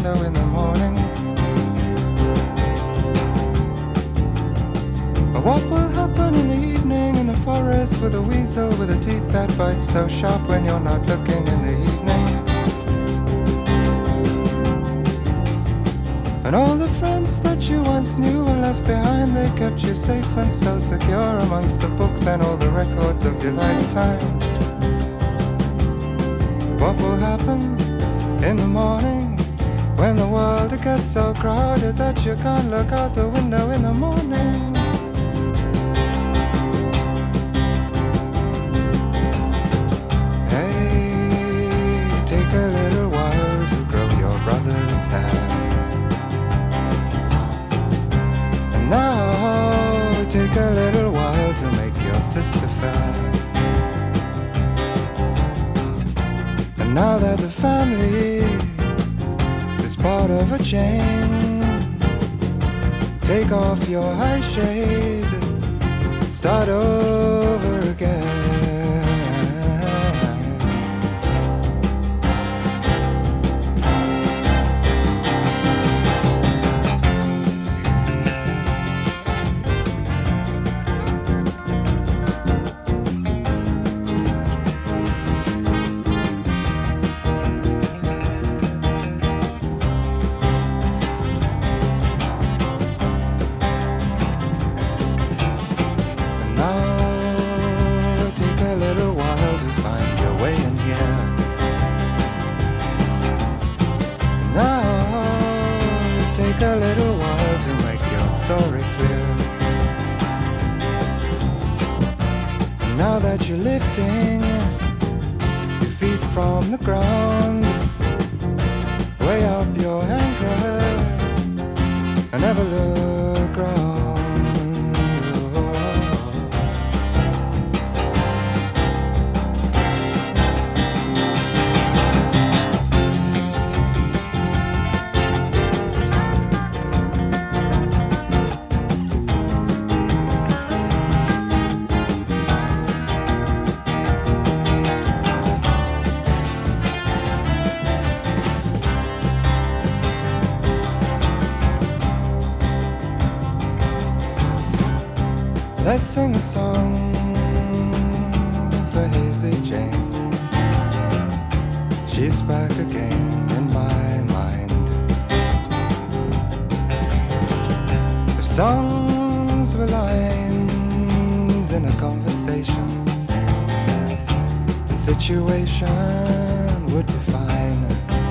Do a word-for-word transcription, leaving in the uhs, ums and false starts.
window in the morning. What will happen in the evening in the forest with a weasel with a teeth that bite so sharp when you're not looking in the evening? And all the friends that you once knew and left behind, they kept you safe and so secure amongst the books and all the records of your lifetime. What will happen in the morning when the world gets so crowded that you can't look out the window in the morning? Take a little while to grow your brother's hair. And now take a little while to make your sister fair. And now that the family is part of a chain, take off your high shade, start over again. A little while to make your story clear. And now that you're lifting your feet from the ground, way up your anchor and never look round. Let's sing a song for Hazy Jane. She's back again in my mind. If songs were lines in a conversation, the situation would be fine.